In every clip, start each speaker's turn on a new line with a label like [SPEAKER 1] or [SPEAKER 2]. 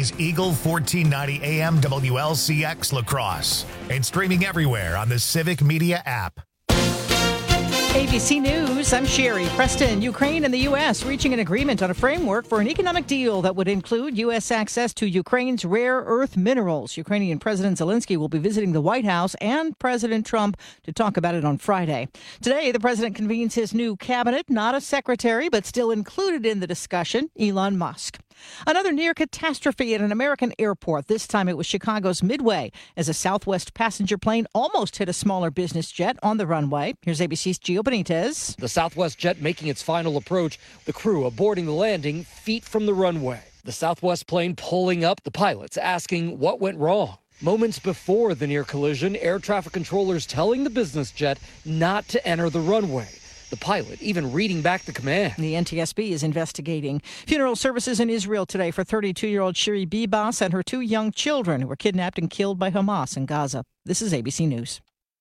[SPEAKER 1] is Eagle 1490 AM WLCX Lacrosse and streaming everywhere on the Civic Media app.
[SPEAKER 2] ABC News, I'm Sherry. Preston, Ukraine and the U.S. reaching an agreement on a framework for an economic deal that would include U.S. access to Ukraine's rare earth minerals. Ukrainian President Zelensky will be visiting the White House and President Trump to talk about it on Friday. Today, the president convenes his new cabinet, not a secretary, but still included in the discussion, Elon Musk. Another near catastrophe at an American airport. This time it was Chicago's Midway as a Southwest passenger plane almost hit a smaller business jet on the runway. Here's ABC's Gio Benitez.
[SPEAKER 3] The Southwest jet making its final approach, the crew aborting the landing feet from the runway. The Southwest plane pulling up, the pilots asking what went wrong. Moments before the near collision, air traffic controllers telling the business jet not to enter the runway. The pilot even reading back the command. The NTSB is investigating. Funeral services in Israel today for 32-year-old Shiri Bibas and her two young children who were kidnapped and killed by Hamas in Gaza. This is ABC News.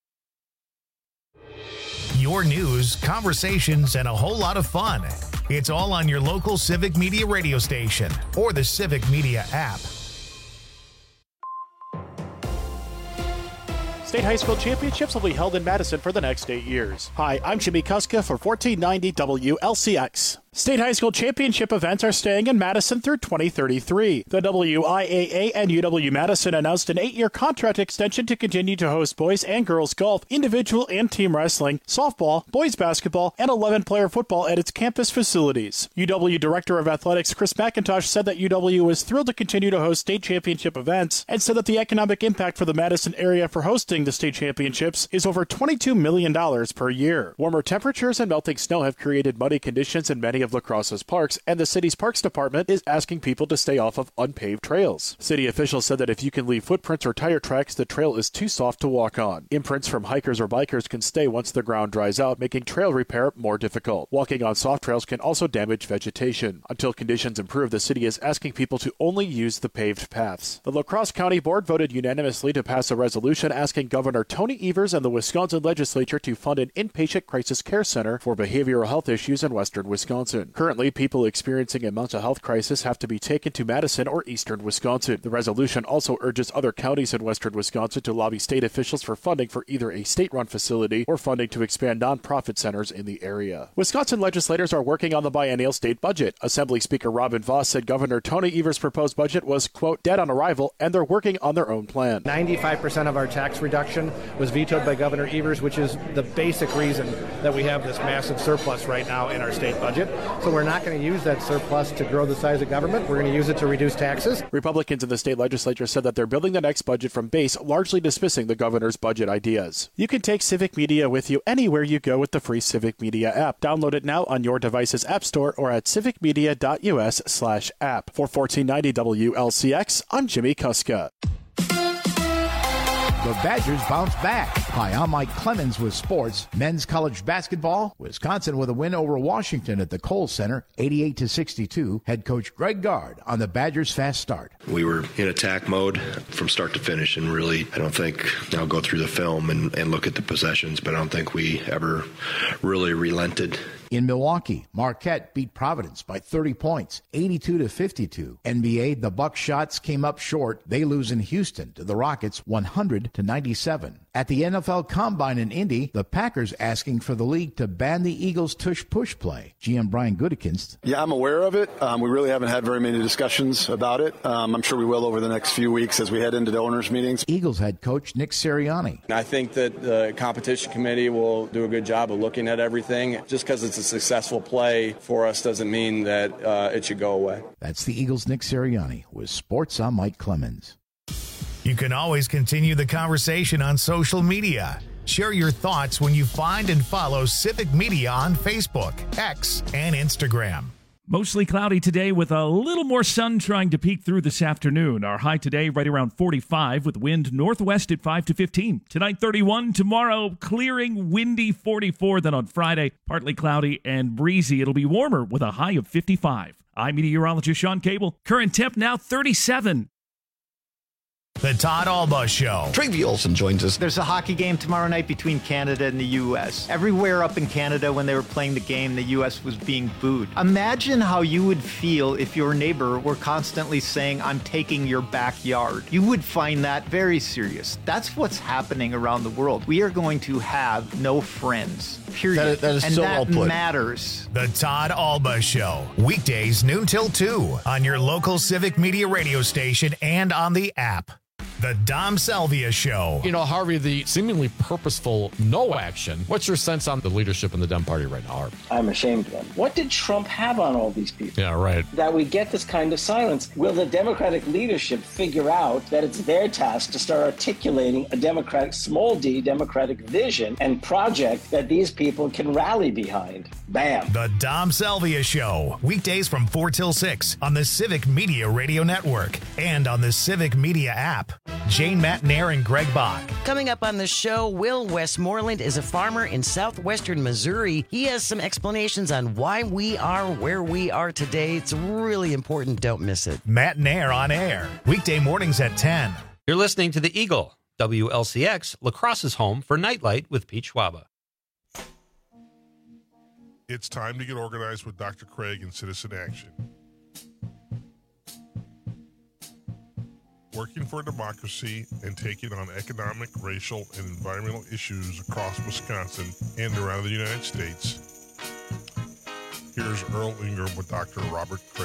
[SPEAKER 1] Your news, conversations, and a whole lot of fun. It's all on your local Civic Media radio station or the Civic Media app.
[SPEAKER 4] State High School Championships will be held in Madison for the next 8 years. Hi, I'm Jimmy Kuska for 1490 WLCX. State High School Championship events are staying in Madison through 2033. The WIAA and UW-Madison announced an 8-year contract extension to continue to host boys and girls golf, individual and team wrestling, softball, boys basketball, and 11-player football at its campus facilities. UW Director of Athletics Chris McIntosh said that UW is thrilled to continue to host state championship events and said that the economic impact for the Madison area for hosting the state championships is over $22 million per year. Warmer temperatures and melting snow have created muddy conditions in many of La Crosse's parks, and the city's parks department is asking people to stay off of unpaved trails. City officials said that if you can leave footprints or tire tracks, the trail is too soft to walk on. Imprints from hikers or bikers can stay once the ground dries out, making trail repair more difficult. Walking on soft trails can also damage vegetation. Until conditions improve, the city is asking people to only use the paved paths. The La Crosse County Board voted unanimously to pass a resolution asking Governor Tony Evers and the Wisconsin legislature to fund an inpatient crisis care center for behavioral health issues in western Wisconsin. Currently, people experiencing a mental health crisis have to be taken to Madison or eastern Wisconsin. The resolution also urges other counties in western Wisconsin to lobby state officials for funding for either a state-run facility or funding to expand nonprofit centers in the area. Wisconsin legislators are working on the biennial state budget. Assembly Speaker Robin Vos said Governor Tony Evers' proposed budget was, quote, dead on arrival, and they're working on their own plan.
[SPEAKER 5] 95% of our tax reduction was vetoed by Governor Evers, which is the basic reason that we have this massive surplus right now in our state budget. So we're not going to use that surplus to grow the size of government. We're going to use it to reduce taxes.
[SPEAKER 4] Republicans in the state legislature said that they're building the next budget from base, largely dismissing the governor's budget ideas. You can take Civic Media with you anywhere you go with the free Civic Media app. Download it now on your device's app store or at civicmedia.us/app. For 1490 WLCX, I'm Jimmy Kuska.
[SPEAKER 6] The Badgers bounce back. Hi, I'm Mike Clemens with sports. Men's college basketball. Wisconsin with a win over Washington at the Kohl Center, 88-62. Head coach Greg Gard on the Badgers' fast start.
[SPEAKER 7] We were in attack mode from start to finish, and really, I don't think, I'll go through the film and look at the possessions, but I don't think we ever really relented.
[SPEAKER 6] In Milwaukee, Marquette beat Providence by 30 points, 82-52. NBA, the Buckshot came up short. They lose in Houston to the Rockets, 100-97. At the NFL Combine in Indy, the Packers asking for the league to ban the Eagles' tush-push play. GM Brian Gutekunst.
[SPEAKER 8] Yeah, I'm aware of it. We really haven't had very many discussions about it. I'm sure we will over the next few weeks as we head into the owners' meetings.
[SPEAKER 6] Eagles head coach Nick Sirianni.
[SPEAKER 9] I think that the competition committee will do a good job of looking at everything. Just because it's a successful play for us doesn't mean that it should go away.
[SPEAKER 6] That's the Eagles' Nick Sirianni. With sports, I'm Mike Clemens.
[SPEAKER 1] You can always continue the conversation on social media. Share your thoughts when you find and follow Civic Media on Facebook, X, and Instagram.
[SPEAKER 10] Mostly cloudy today with a little more sun trying to peek through this afternoon. Our high today right around 45 with wind northwest at 5 to 15. Tonight 31, tomorrow clearing, windy 44. Then on Friday, partly cloudy and breezy. It'll be warmer with a high of 55. I'm meteorologist Sean Cable. Current temp now 37.
[SPEAKER 1] The Todd Alba Show.
[SPEAKER 11] Travi Olson joins us.
[SPEAKER 12] There's a hockey game tomorrow night between Canada and the U.S. Everywhere up in Canada when they were playing the game, the U.S. was being booed. Imagine how you would feel if your neighbor were constantly saying, "I'm taking your backyard." You would find that very serious. That's what's happening around the world. We are going to have no friends. Period.
[SPEAKER 11] That is so well put.
[SPEAKER 12] And that matters.
[SPEAKER 1] The Todd Alba Show. Weekdays noon till 2 on your local Civic Media radio station and on the app. The Dom Salvia Show.
[SPEAKER 13] You know, Harvey, the seemingly purposeful no action. What's your sense on the leadership in the Dem Party right now, Harvey?
[SPEAKER 14] I'm ashamed of them. What did Trump have on all these people?
[SPEAKER 13] Yeah, right.
[SPEAKER 14] That we get this kind of silence. Will the Democratic leadership figure out that it's their task to start articulating a Democratic, small d, Democratic vision and project that these people can rally behind? Bam.
[SPEAKER 1] The Dom Salvia Show. Weekdays from 4 till 6 on the Civic Media Radio Network and on the Civic Media app. Jane Matnair and Greg Bach.
[SPEAKER 15] Coming up on the show, Will Westmoreland is a farmer in southwestern Missouri. He has some explanations on why we are where we are today. It's really important. Don't miss it.
[SPEAKER 1] Matnair on air. Weekday mornings at 10.
[SPEAKER 16] You're listening to The Eagle, WLCX, La Crosse's home for Nightlight with Pete Schwaba.
[SPEAKER 17] It's time to get organized with Dr. Craig and Citizen Action. Working for democracy and taking on economic, racial, and environmental issues across Wisconsin and around the United States. Here's Earl Ingram with Dr. Robert Craig.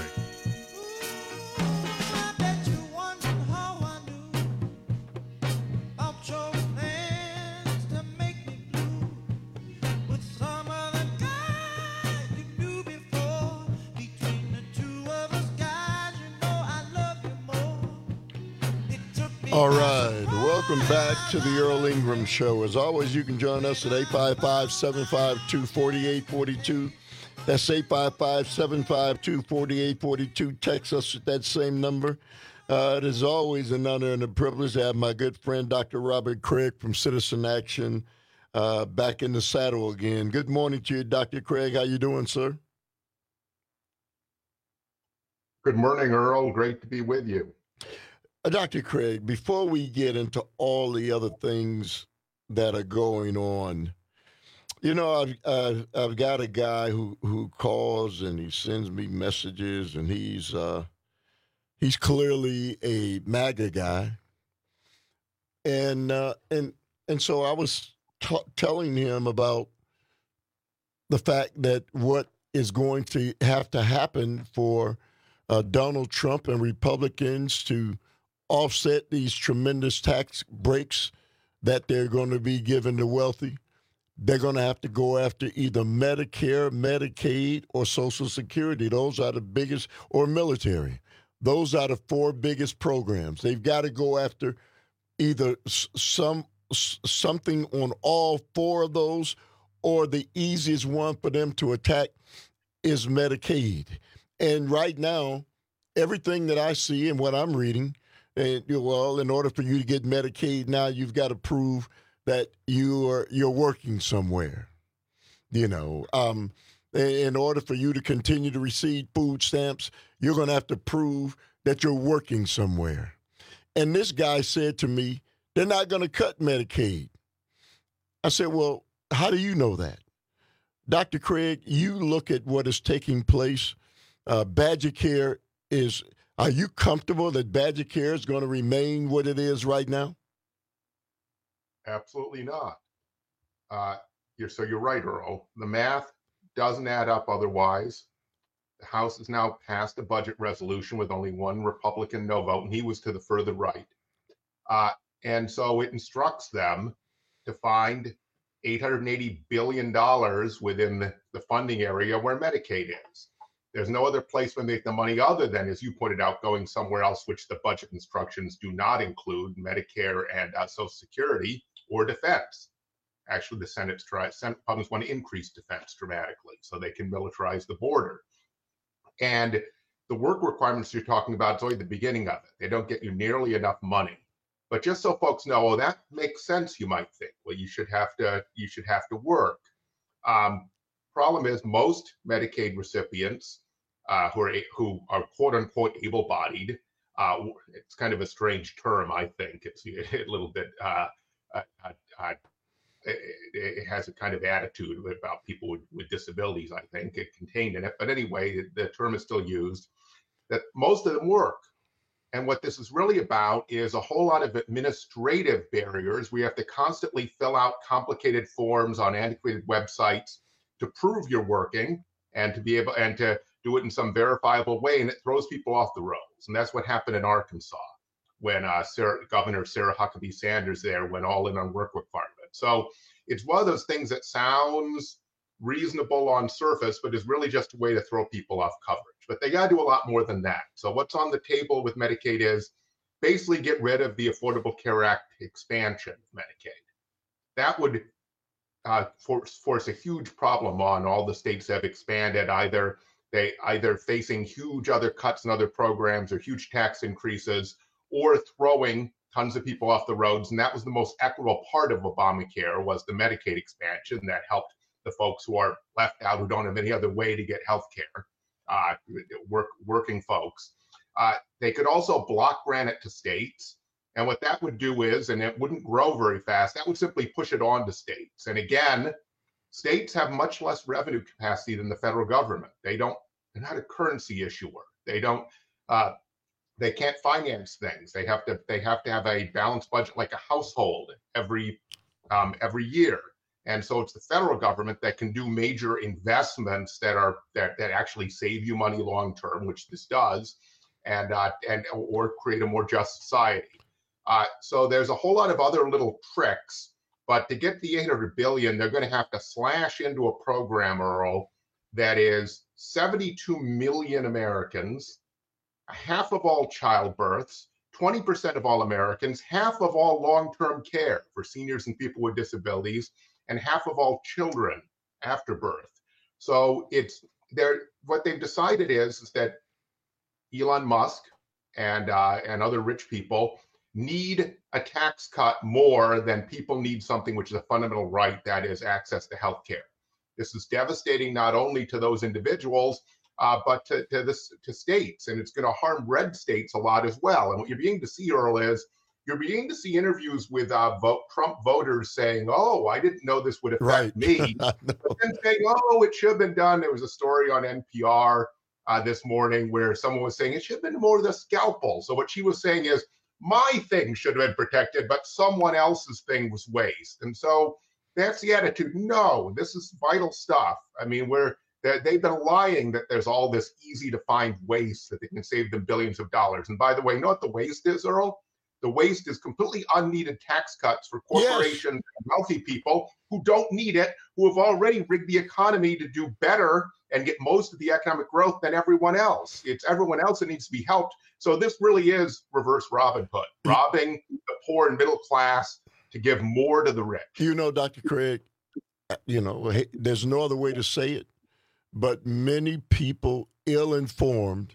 [SPEAKER 18] All right, welcome back to the Earl Ingram Show. As always, you can join us at 855-752-4842. That's 855-752-4842. Text us at that same number. It is always an honor and a privilege to have my good friend, Dr. Robert Craig from Citizen Action, back in the saddle again. Good morning to you, Dr. Craig. How you doing, sir?
[SPEAKER 19] Good morning, Earl. Great to be with you.
[SPEAKER 18] Dr. Craig, before we get into all the other things that are going on, you know, I've got a guy who calls and he sends me messages, and he's clearly a MAGA guy, and so I was telling him about the fact that what is going to have to happen for Donald Trump and Republicans to offset these tremendous tax breaks that they're going to be giving the wealthy. They're going to have to go after either Medicare, Medicaid, or Social Security. Those are the biggest, or military. Those are the four biggest programs. They've got to go after either something on all four of those, or the easiest one for them to attack is Medicaid. And right now, everything that I see and what I'm reading, well, in order for you to get Medicaid now, you've got to prove that you're working somewhere. You know, in order for you to continue to receive food stamps, you're going to have to prove that you're working somewhere. And this guy said to me, they're not going to cut Medicaid. I said, well, how do you know that? Dr. Craig, you look at what is taking place. Badger Care is... Are you comfortable that Badger Care is going to remain what it is right now?
[SPEAKER 19] Absolutely not. You're right, Earl. The math doesn't add up otherwise. The House has now passed a budget resolution with only one Republican no vote, and he was to the further right. And so it instructs them to find $880 billion within the funding area where Medicaid is. There's no other place to make the money other than, as you pointed out, going somewhere else, which the budget instructions do not include Medicare and Social Security or defense. Actually, the Senate Republicans want to increase defense dramatically so they can militarize the border. And the work requirements you're talking about is only the beginning of it. They don't get you nearly enough money. But just so folks know, oh, that makes sense, you might think. Well, you should have to work. Problem is, most Medicaid recipients who are quote unquote able-bodied It's kind of a strange term, I think. It's a little bit, it has a kind of attitude about people with disabilities, I think, it contained in it. But anyway, the term is still used, that most of them work. And what this is really about is a whole lot of administrative barriers. We have to constantly fill out complicated forms on antiquated websites to prove you're working and to be able and to do it in some verifiable way. And it throws people off the rails. And that's what happened in Arkansas when Governor Sarah Huckabee Sanders there went all in on work requirements. So it's one of those things that sounds reasonable on surface, but is really just a way to throw people off coverage. But they got to do a lot more than that. So what's on the table with Medicaid is basically get rid of the Affordable Care Act expansion of Medicaid. That would force a huge problem on all the states that have expanded, either facing huge other cuts in other programs or huge tax increases, or throwing tons of people off the roads. And that was the most equitable part of Obamacare, was the Medicaid expansion that helped the folks who are left out, who don't have any other way to get health care, working folks. They could also block grant it to states. And what that would do is, and it wouldn't grow very fast, that would simply push it on to states. And again, states have much less revenue capacity than the federal government. They're not a currency issuer. They can't finance things. They have to have a balanced budget like a household every year. And so it's the federal government that can do major investments that actually save you money long term, which this does, and or create a more just society. So there's a whole lot of other little tricks, but to get the $800 billion, they're going to have to slash into a program, Earl, that is 72 million Americans, half of all childbirths, 20% of all Americans, half of all long-term care for seniors and people with disabilities, and half of all children after birth. So what they've decided is that Elon Musk and other rich people need a tax cut more than people need something which is a fundamental right, that is access to health care. This is devastating not only to those individuals, but to states, and it's going to harm red states a lot as well. And what you're beginning to see, Earl, is you're beginning to see interviews with Trump voters saying, "Oh, I didn't know this would affect me," but then saying, "Oh, it should have been done." There was a story on NPR this morning where someone was saying it should have been more the scalpel. So what she was saying is, my thing should have been protected, but someone else's thing was waste. And so that's the attitude. No, this is vital stuff. I mean, they've been lying that there's all this easy to find waste that they can save them billions of dollars. And by the way, you know what the waste is, Earl? The waste is completely unneeded tax cuts for corporations and wealthy people who don't need it, who have already rigged the economy to do better and get most of the economic growth than everyone else. It's everyone else that needs to be helped. So this really is reverse Robin Hood, robbing the poor and middle class to give more to the rich.
[SPEAKER 18] You know, Dr. Craig, there's no other way to say it, but many people ill-informed,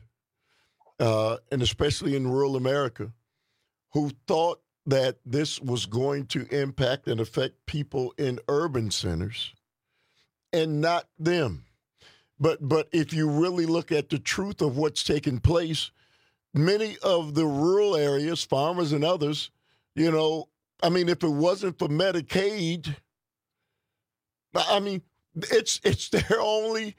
[SPEAKER 18] and especially in rural America, who thought that this was going to impact and affect people in urban centers and not them. But if you really look at the truth of what's taking place, many of the rural areas, farmers and others, if it wasn't for Medicaid, it's their only,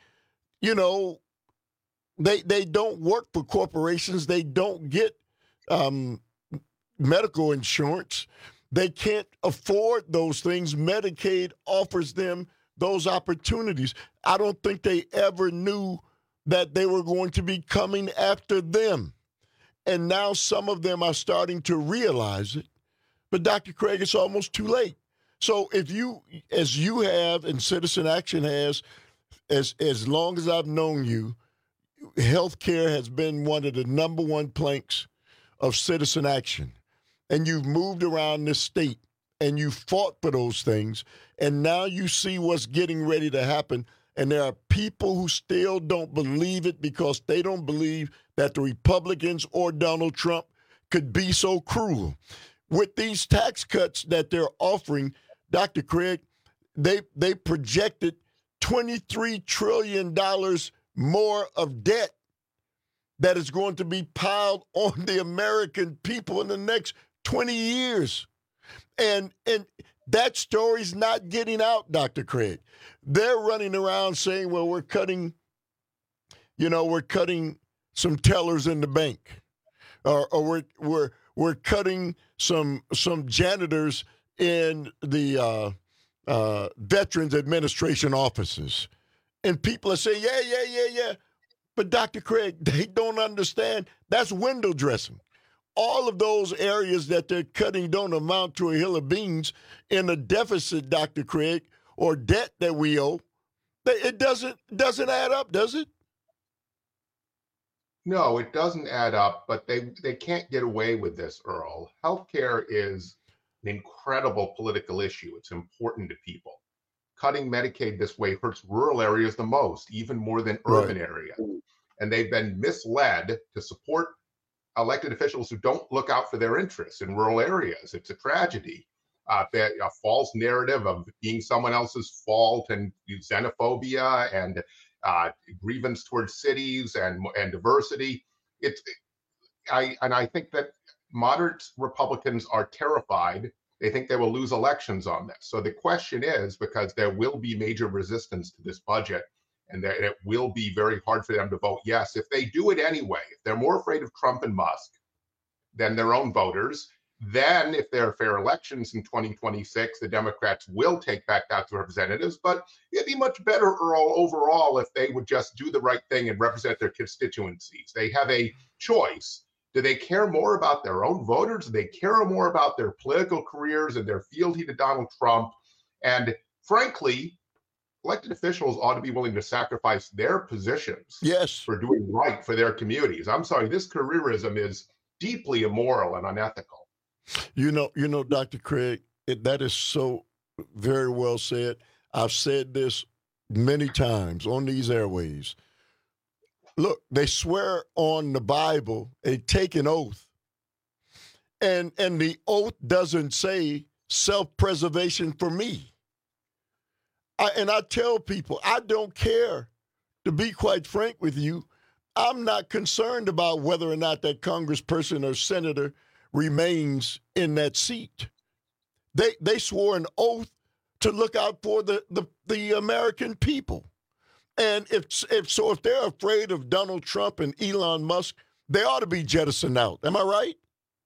[SPEAKER 18] they don't work for corporations. They don't get medical insurance. They can't afford those things. Medicaid offers them those opportunities. I don't think they ever knew that they were going to be coming after them. And now some of them are starting to realize it. But Dr. Craig, it's almost too late. So if you, as you have and Citizen Action has, as long as I've known you, healthcare has been one of the number one planks of Citizen Action. And you've moved around this state and you fought for those things. And now you see what's getting ready to happen. And there are people who still don't believe it because they don't believe that the Republicans or Donald Trump could be so cruel. With these tax cuts that they're offering, Dr. Craig, they projected $23 trillion more of debt that is going to be piled on the American people in the next 20 years. And that story's not getting out, Dr. Craig. They're running around saying, well, we're cutting some tellers in the bank. Or we're cutting some janitors in the Veterans Administration offices. And people are saying, yeah. But Dr. Craig, they don't understand. That's window dressing. All of those areas that they're cutting don't amount to a hill of beans in a deficit, Dr. Craig, or debt that we owe. It doesn't add up, does it?
[SPEAKER 19] No, it doesn't add up, but they can't get away with this, Earl. Healthcare is an incredible political issue. It's important to people. Cutting Medicaid this way hurts rural areas the most, even more than urban areas. And they've been misled to support elected officials who don't look out for their interests in rural areas. It's a tragedy. A false narrative of being someone else's fault and xenophobia and grievance towards cities and diversity. I think that moderate Republicans are terrified. They think they will lose elections on this. So the question is, because there will be major resistance to this budget, and it will be very hard for them to vote yes. If they do it anyway, if they're more afraid of Trump and Musk than their own voters, then if there are fair elections in 2026, the Democrats will take back House of Representatives. But it'd be much better, Earl, overall, if they would just do the right thing and represent their constituencies. They have a choice. Do they care more about their own voters? Do they care more about their political careers and their fealty to Donald Trump? And frankly, elected officials ought to be willing to sacrifice their positions for doing right for their communities. I'm sorry, this careerism is deeply immoral and unethical.
[SPEAKER 18] You know, Dr. Craig, that is so very well said. I've said this many times on these airways. Look, they swear on the Bible, they take an oath, and the oath doesn't say self-preservation for me. I tell people, I don't care. To be quite frank with you, I'm not concerned about whether or not that congressperson or senator remains in that seat. They swore an oath to look out for the American people. And if they're afraid of Donald Trump and Elon Musk, they ought to be jettisoned out. Am I right?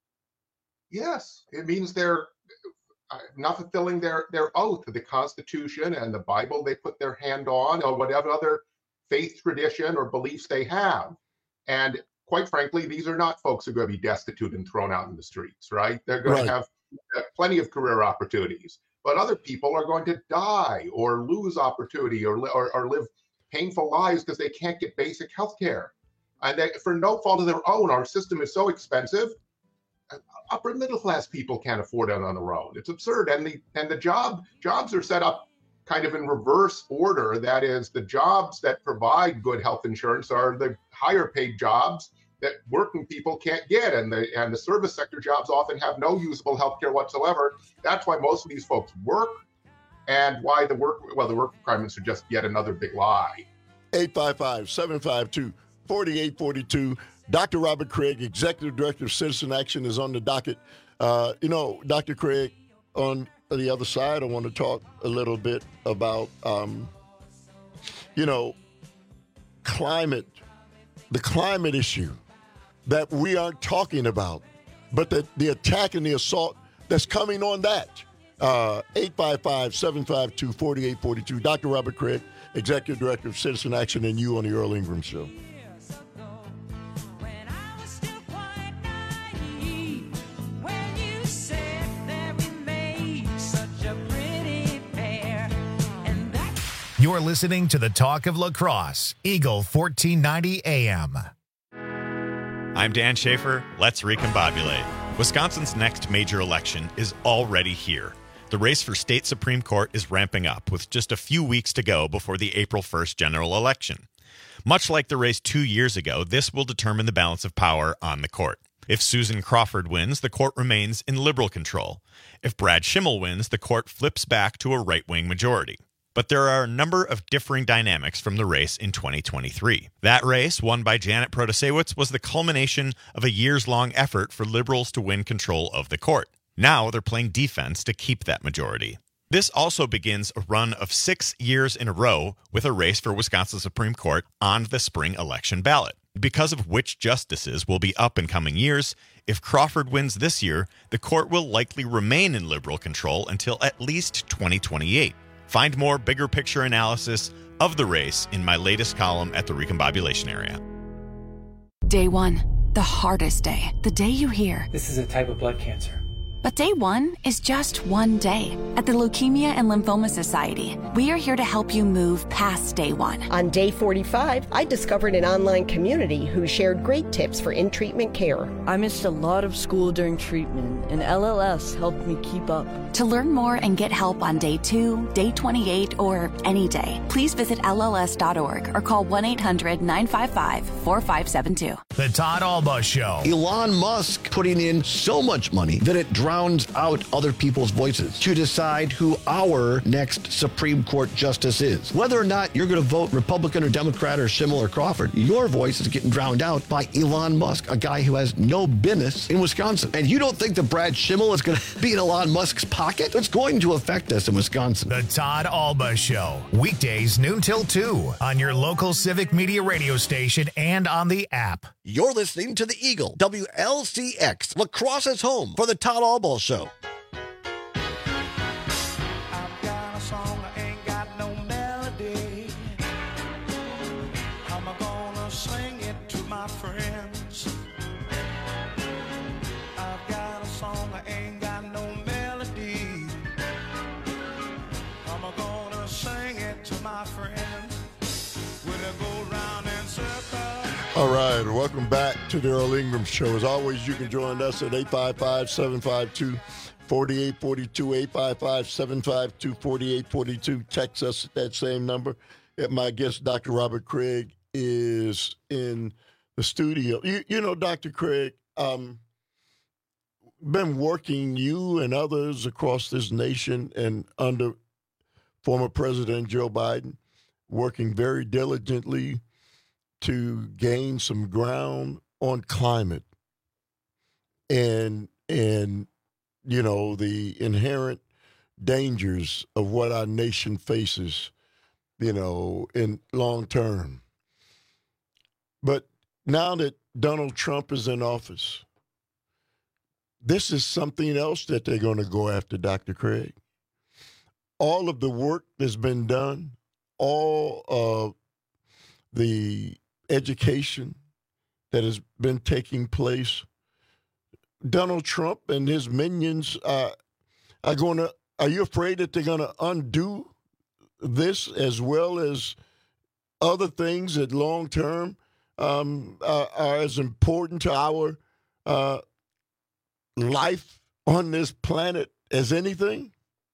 [SPEAKER 19] Yes. It means they're not fulfilling their oath to the Constitution and the Bible they put their hand on, or whatever other faith tradition or beliefs they have. And quite frankly, these are not folks who are going to be destitute and thrown out in the streets, right? They're going to have plenty of career opportunities. But other people are going to die or lose opportunity or live painful lives because they can't get basic health care. And for no fault of their own, our system is so expensive, upper middle class people can't afford it on their own. It's absurd. And the jobs are set up kind of in reverse order. That is, the jobs that provide good health insurance are the higher paid jobs that working people can't get, and the service sector jobs often have no usable health care whatsoever. That's why most of these folks work, and why the work requirements are just yet another big lie.
[SPEAKER 18] 855-752-4842. Dr. Robert Craig, Executive Director of Citizen Action, is on the docket. Dr. Craig, on the other side, I want to talk a little bit about, the climate issue that we aren't talking about, but the attack and the assault that's coming on that. 855-752-4842. Dr. Robert Craig, Executive Director of Citizen Action, and you on the Earl Ingram Show.
[SPEAKER 1] You're listening to the Talk of Lacrosse, Eagle 1490 AM.
[SPEAKER 20] I'm Dan Schaefer. Let's recombobulate. Wisconsin's next major election is already here. The race for state Supreme Court is ramping up with just a few weeks to go before the April 1st general election. Much like the race 2 years ago, this will determine the balance of power on the court. If Susan Crawford wins, the court remains in liberal control. If Brad Schimmel wins, the court flips back to a right-wing majority. But there are a number of differing dynamics from the race in 2023. That race, won by Janet Protasewicz, was the culmination of a years-long effort for liberals to win control of the court. Now they're playing defense to keep that majority. This also begins a run of 6 years in a row with a race for Wisconsin Supreme Court on the spring election ballot. Because of which justices will be up in coming years, if Crawford wins this year, the court will likely remain in liberal control until at least 2028. Find more bigger picture analysis of the race in my latest column at the Recombobulation Area.
[SPEAKER 21] Day 1, the hardest day. The day you hear,
[SPEAKER 22] "This is a type of blood cancer."
[SPEAKER 21] But day 1 is just one day. At the Leukemia and Lymphoma Society, we are here to help you move past day 1.
[SPEAKER 23] On day 45, I discovered an online community who shared great tips for in-treatment care.
[SPEAKER 24] I missed a lot of school during treatment, and LLS helped me keep up.
[SPEAKER 21] To learn more and get help on day 2, day 28, or any day, please visit LLS.org or call 1-800-955-4572.
[SPEAKER 1] The Todd Alba Show.
[SPEAKER 11] Elon Musk putting in so much money that it drowns out other people's voices to decide who our next Supreme Court justice is. Whether or not you're going to vote Republican or Democrat or Schimmel or Crawford, your voice is getting drowned out by Elon Musk, a guy who has no business in Wisconsin. And you don't think that Brad Schimmel is going to be in Elon Musk's pocket? It's going to affect us in Wisconsin.
[SPEAKER 1] The Todd Alba Show. Weekdays noon till 2 on your local Civic Media radio station and on the app.
[SPEAKER 11] You're listening to the Eagle, WLCX, La Crosse's home for the Todd Alba Show.
[SPEAKER 25] I've got a song, I ain't got no melody. How am I gonna sing it to my friends? I've got a song, I ain't got no melody. How am I gonna sing it to my friends? Will it go round in circles?
[SPEAKER 18] All right, welcome back to the Earl Ingram Show. As always, you can join us at 855-752-4842, 855-752-4842. Text us at that same number. My guest, Dr. Robert Craig, is in the studio. You know, Dr. Craig, been working, you and others across this nation and under former President Joe Biden, working very diligently to gain some ground on climate and you know, the inherent dangers of what our nation faces, you know, in long term. But now that Donald Trump is in office, this is something else that they're going to go after, Dr. Craig. All of the work that's been done, all of the education that has been taking place, Donald Trump and his minions are you afraid that they're going to undo this as well as other things that long term are as important to our life on this planet as anything?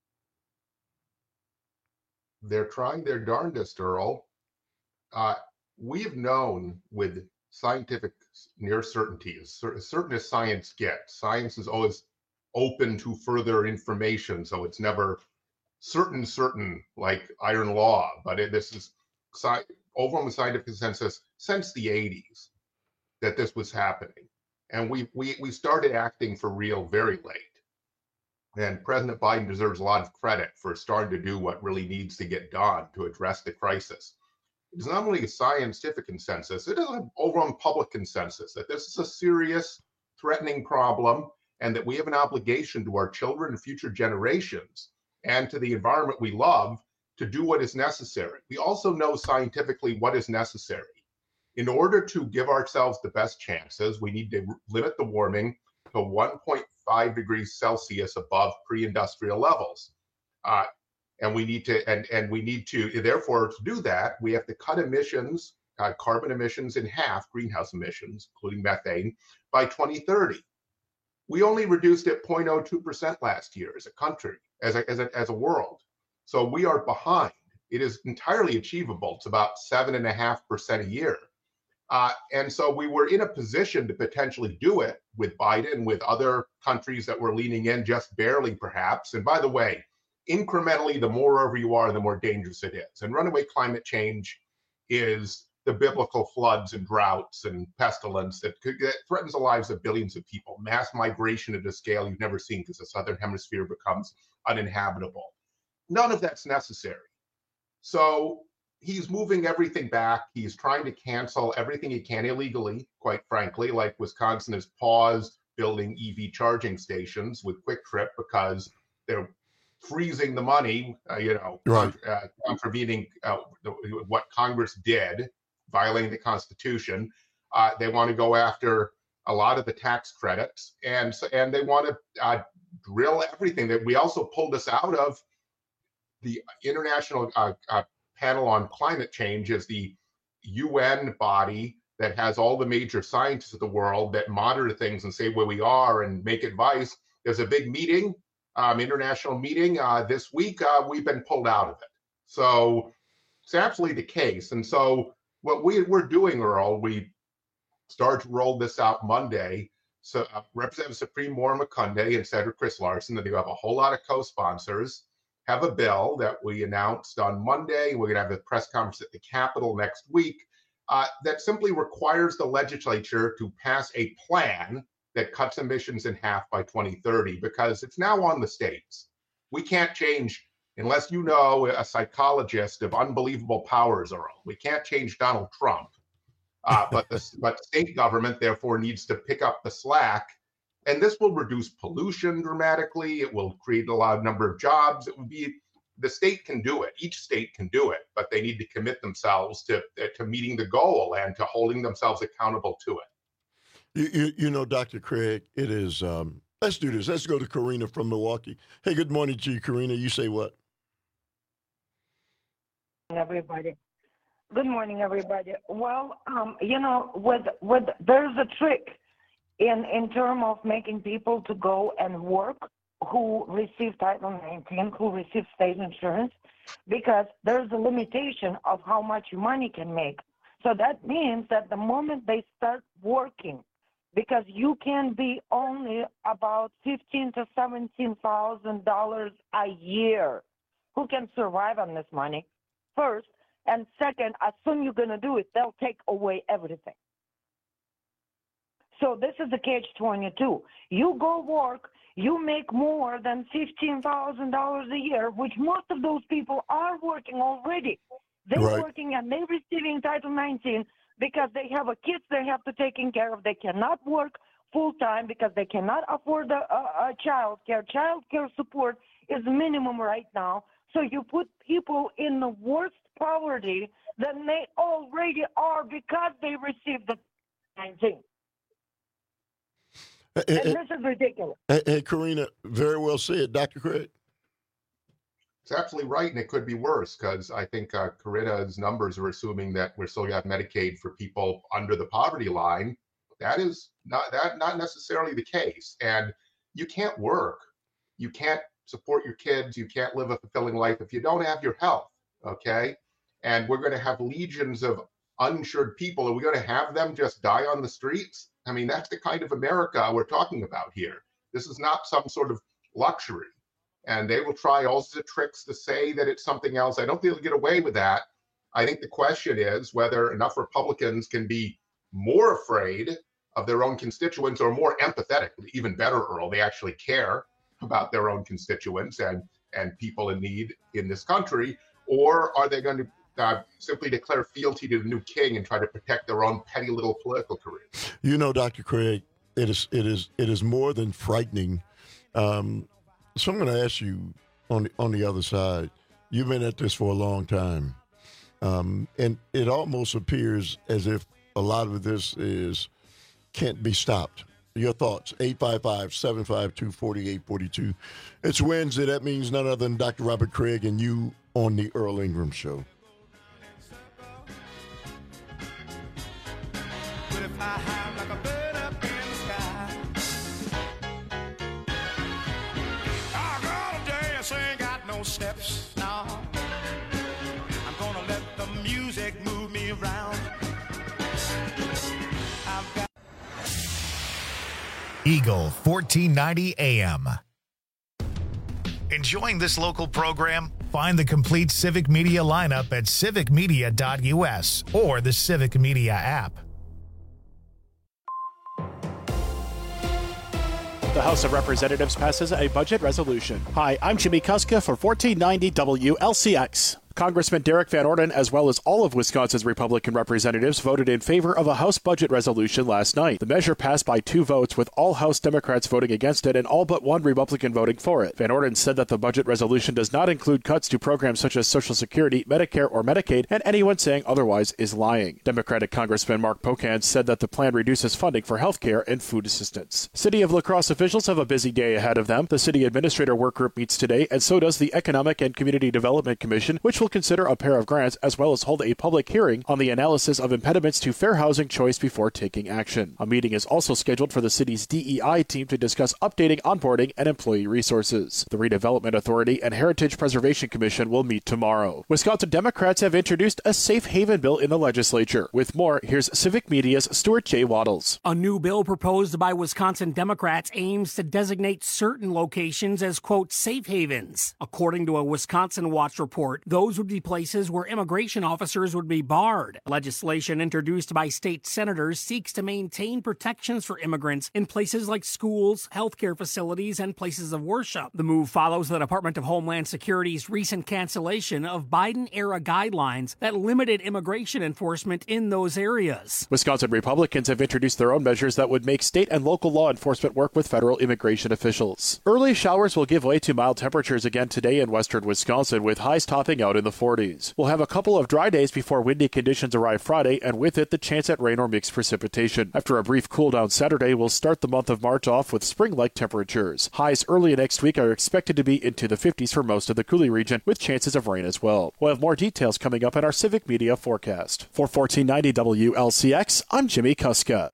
[SPEAKER 19] They're trying their darndest, Earl. We've known with scientific near certainty, as certain as science gets, science is always open to further information, so it's never certain like iron law, but this is overall scientific consensus since the 80s that this was happening. And we started acting for real very late. And President Biden deserves a lot of credit for starting to do what really needs to get done to address the crisis. It's not only a scientific consensus, it is an overall public consensus that this is a serious, threatening problem and that we have an obligation to our children and future generations and to the environment we love to do what is necessary. We also know scientifically what is necessary. In order to give ourselves the best chances, we need to limit the warming to 1.5 degrees Celsius above pre-industrial levels. And we need to, therefore, to do that, we have to cut emissions, carbon emissions in half, greenhouse emissions, including methane, by 2030. We only reduced it 0.02% last year as a country, as a world. So we are behind. It is entirely achievable. It's about 7.5% a year. And so we were in a position to potentially do it with Biden, with other countries that were leaning in just barely, perhaps. And by the way, incrementally, the more you are, the more dangerous it is. And runaway climate change is the biblical floods and droughts and pestilence that threatens the lives of billions of people, mass migration at a scale you've never seen because the southern hemisphere becomes uninhabitable. None of that's necessary. So he's moving everything back. He's trying to cancel everything he can illegally, quite frankly, like Wisconsin has paused building EV charging stations with Quick Trip because they're freezing the money, contravening what Congress did, violating the Constitution. They want to go after a lot of the tax credits, and they want to drill everything. That we also pulled us out of the International Panel on Climate Change, is the UN body that has all the major scientists of the world that monitor things and say where we are and make advice. There's a big meeting, international meeting this week. We've been pulled out of it. So it's absolutely the case. And so what we're doing, Earl, we start to roll this out Monday. So Representative Supreme Maura Makunde and Senator Chris Larson, that you have a whole lot of co-sponsors, have a bill that we announced on Monday. We're going to have a press conference at the Capitol next week that simply requires the legislature to pass a plan that cuts emissions in half by 2030, because it's now on the states. We can't change, unless you know a psychologist of unbelievable powers, Earl. We can't change Donald Trump, but state government therefore needs to pick up the slack. And this will reduce pollution dramatically. It will create a lot of number of jobs. It would be, the state can do it. Each state can do it, but they need to commit themselves to meeting the goal and to holding themselves accountable to it.
[SPEAKER 18] You know, Dr. Craig, it is, let's do this. Let's go to Karina from Milwaukee. Hey, good morning to you, Karina. You say what?
[SPEAKER 2] Everybody. Good morning, everybody. Well, there's a trick in terms of making people to go and work who receive Title 19, who receive state insurance, because there's a limitation of how much money can make. So that means that the moment they start working, because you can be only about $15,000 to $17,000 a year, who can survive on this money, first. And second, as soon as you're going to do it, they'll take away everything. So this is the catch-22. You go work, you make more than $15,000 a year, which most of those people are working already. They're working and they're receiving Title 19 because they have a kids they have to take care of. They cannot work full-time because they cannot afford a child care. Child care support is minimum right now. So you put people in the worst poverty than they already are because they received the 19. And this is ridiculous.
[SPEAKER 18] And Karina, very well said. Dr. Craig?
[SPEAKER 19] It's absolutely right, and it could be worse, because I think Karina's numbers are assuming that we're still going to have Medicaid for people under the poverty line. That is not necessarily the case. And you can't work. You can't support your kids. You can't live a fulfilling life if you don't have your health, okay? And we're going to have legions of uninsured people. Are we going to have them just die on the streets? I mean, that's the kind of America we're talking about here. This is not some sort of luxury. And they will try all sorts of tricks to say that it's something else. I don't think they'll get away with that. I think the question is whether enough Republicans can be more afraid of their own constituents or more empathetic, even better, Earl. They actually care about their own constituents and people in need in this country. Or are they going to simply declare fealty to the new king and try to protect their own petty little political careers?
[SPEAKER 18] You know, Dr. Craig, it is more than frightening. So I'm going to ask you on the other side. You've been at this for a long time, and it almost appears as if a lot of this can't be stopped. Your thoughts, 855-752-4842. It's Wednesday. That means none other than Dr. Robert Craig and you on the Earl Ingram Show.
[SPEAKER 25] Steps now. I'm gonna let the music move me around.
[SPEAKER 1] Eagle 1490 AM. Enjoying this local program? Find the complete Civic Media lineup at civicmedia.us or the Civic Media app.
[SPEAKER 3] The House of Representatives passes a budget resolution. Hi, I'm Jimmy Kuska for 1490 WLCX. Congressman Derek Van Orden, as well as all of Wisconsin's Republican representatives, voted in favor of a House budget resolution last night. The measure passed by 2 votes, with all House Democrats voting against it and all but 1 Republican voting for it. Van Orden said that the budget resolution does not include cuts to programs such as Social Security, Medicare, or Medicaid, and anyone saying otherwise is lying. Democratic Congressman Mark Pocan said that the plan reduces funding for health care and food assistance. City of La Crosse officials have a busy day ahead of them. The city administrator work group meets today, and so does the Economic and Community Development Commission, which will consider a pair of grants as well as hold a public hearing on the analysis of impediments to fair housing choice before taking action. A meeting is also scheduled for the city's DEI team to discuss updating onboarding and employee resources. The Redevelopment Authority and Heritage Preservation Commission will meet tomorrow. Wisconsin Democrats have introduced a safe haven bill in the legislature. With more, here's Civic Media's Stuart J. Waddles.
[SPEAKER 4] A new bill proposed by Wisconsin Democrats aims to designate certain locations as, quote, safe havens. According to a Wisconsin Watch report, those would be places where immigration officers would be barred. Legislation introduced by state senators seeks to maintain protections for immigrants in places like schools, healthcare facilities, and places of worship. The move follows the Department of Homeland Security's recent cancellation of Biden-era guidelines that limited immigration enforcement in those areas.
[SPEAKER 3] Wisconsin Republicans have introduced their own measures that would make state and local law enforcement work with federal immigration officials. Early showers will give way to mild temperatures again today in western Wisconsin, with highs topping out in the 40s. We'll have a couple of dry days before windy conditions arrive Friday, and with it, the chance at rain or mixed precipitation. After a brief cool down Saturday, we'll start the month of March off with spring-like temperatures. Highs early next week are expected to be into the 50s for most of the Coulee region, with chances of rain as well. We'll have more details coming up in our Civic Media forecast. For 1490 WLCX, I'm Jimmy Kuska.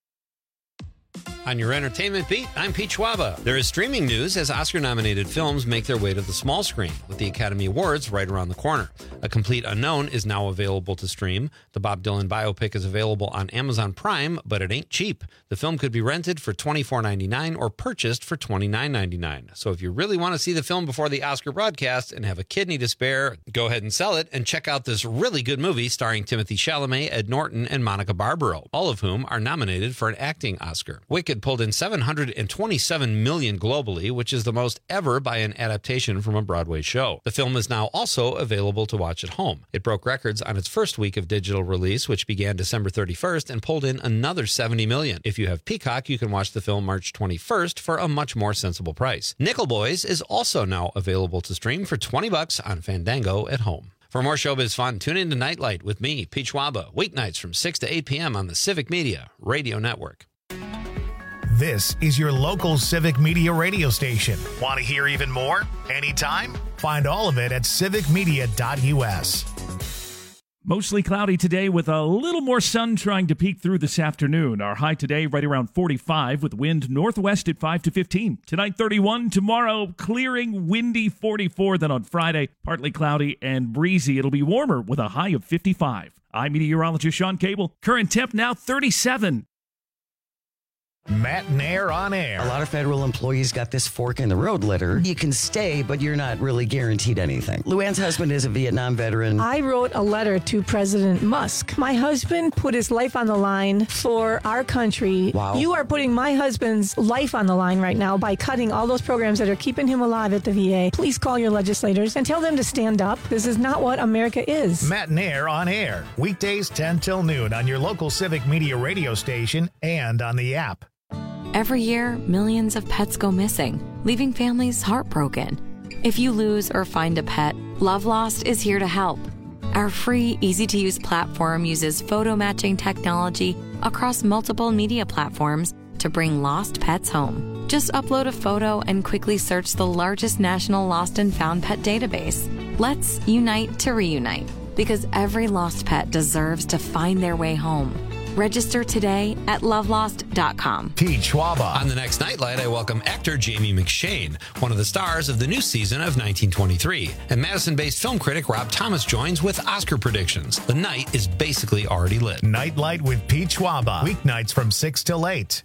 [SPEAKER 16] On your entertainment beat, I'm Pete Schwaba. There is streaming news as Oscar-nominated films make their way to the small screen, with the Academy Awards right around the corner. A Complete Unknown is now available to stream. The Bob Dylan biopic is available on Amazon Prime, but it ain't cheap. The film could be rented for $24.99 or purchased for $29.99. So if you really want to see the film before the Oscar broadcast and have a kidney to spare, go ahead and sell it and check out this really good movie starring Timothy Chalamet, Ed Norton, and Monica Barbaro, all of whom are nominated for an acting Oscar. Wicked pulled in $727 million globally, which is the most ever by an adaptation from a Broadway show. The film is now also available to watch at home. It broke records on its first week of digital release, which began December 31st, and pulled in another $70 million. If you have Peacock, you can watch the film March 21st for a much more sensible price. Nickel Boys is also now available to stream for $20 on Fandango at home. For more showbiz fun, tune in to Nightlight with me, Pete Schwaba, weeknights from 6 to 8 p.m. on the Civic Media Radio Network.
[SPEAKER 1] This is your local Civic Media radio station. Want to hear even more? Anytime? Find all of it at civicmedia.us.
[SPEAKER 10] Mostly cloudy today with a little more sun trying to peek through this afternoon. Our high today right around 45 with wind northwest at 5 to 15. Tonight 31, tomorrow clearing, windy 44. Then on Friday, partly cloudy and breezy. It'll be warmer with a high of 55. I'm meteorologist Sean Cable. Current temp now 37.
[SPEAKER 1] Matt Nair on air.
[SPEAKER 15] A lot of federal employees got this fork in the road letter. You can stay, but you're not really guaranteed anything. Luann's husband is a Vietnam veteran.
[SPEAKER 5] I wrote a letter to President Musk. My husband put his life on the line for our country.
[SPEAKER 15] Wow.
[SPEAKER 5] You are putting my husband's life on the line right now by cutting all those programs that are keeping him alive at the VA. Please call your legislators and tell them to stand up. This is not what America is.
[SPEAKER 1] Matt Nair on air. Weekdays 10 till noon on your local Civic Media radio station and on the app.
[SPEAKER 7] Every year, millions of pets go missing, leaving families heartbroken. If you lose or find a pet, Love Lost is here to help. Our free, easy-to-use platform uses photo matching technology across multiple media platforms to bring lost pets home. Just upload a photo and quickly search the largest national lost and found pet database. Let's unite to reunite, because every lost pet deserves to find their way home. Register today at lovelost.com.
[SPEAKER 1] Pete Schwaba.
[SPEAKER 16] On the next Nightlight, I welcome actor Jamie McShane, one of the stars of the new season of 1923. And Madison-based film critic Rob Thomas joins with Oscar predictions. The night is basically already lit.
[SPEAKER 1] Nightlight with Pete Schwaba. Weeknights from 6 till 8.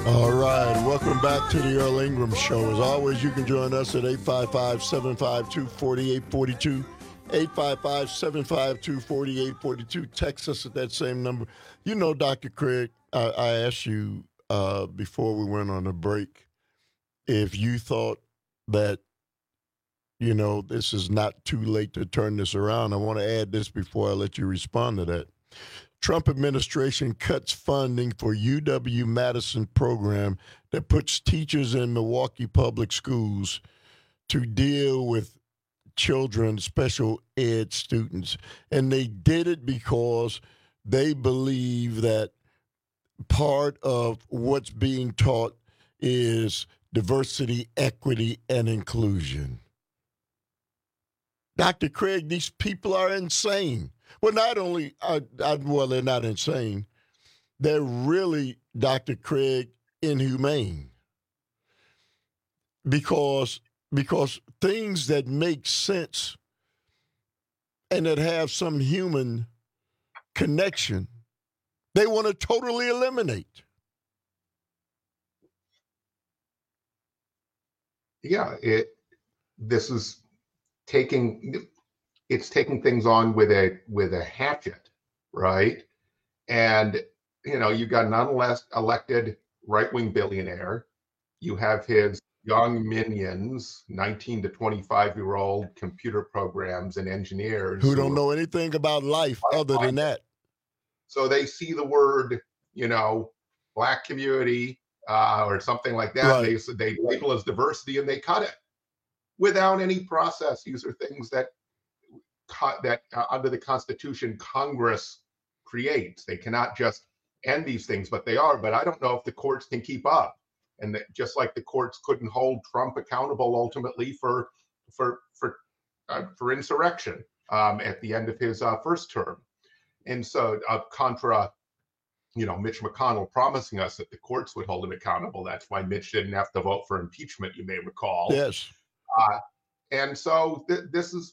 [SPEAKER 18] All right, welcome back to the Earl Ingram Show. As always, you can join us at 855-752-4842, 855-752-4842. Text us at that same number. You know, Dr. Craig, I asked you before we went on a break if you thought that, you know, this is not too late to turn this around. I want to add this before I let you respond to that. Trump administration cuts funding for UW-Madison program that puts teachers in Milwaukee public schools to deal with children, special ed students. And they did it because they believe that part of what's being taught is diversity, equity, and inclusion. Dr. Craig, these people are insane. Well, not only, they're not insane. They're really, Dr. Craig, inhumane. Because things that make sense and that have some human connection, they want to totally eliminate.
[SPEAKER 19] Yeah, this is taking things on with a hatchet, right? And you know, you got an unelected right-wing billionaire. You have his young minions, 19 to 25-year-old computer programs and engineers
[SPEAKER 18] who don't know anything about life other than that.
[SPEAKER 19] So they see the word, you know, black community or something like that. Right. They label as diversity and they cut it without any process. These are things that under the Constitution, Congress creates. They cannot just end these things, but they are. But I don't know if the courts can keep up. And that just like the courts couldn't hold Trump accountable ultimately for insurrection at the end of his first term. And so contra, you know, Mitch McConnell promising us that the courts would hold him accountable. That's why Mitch didn't have to vote for impeachment, you may recall.
[SPEAKER 18] Yes.
[SPEAKER 19] And so this is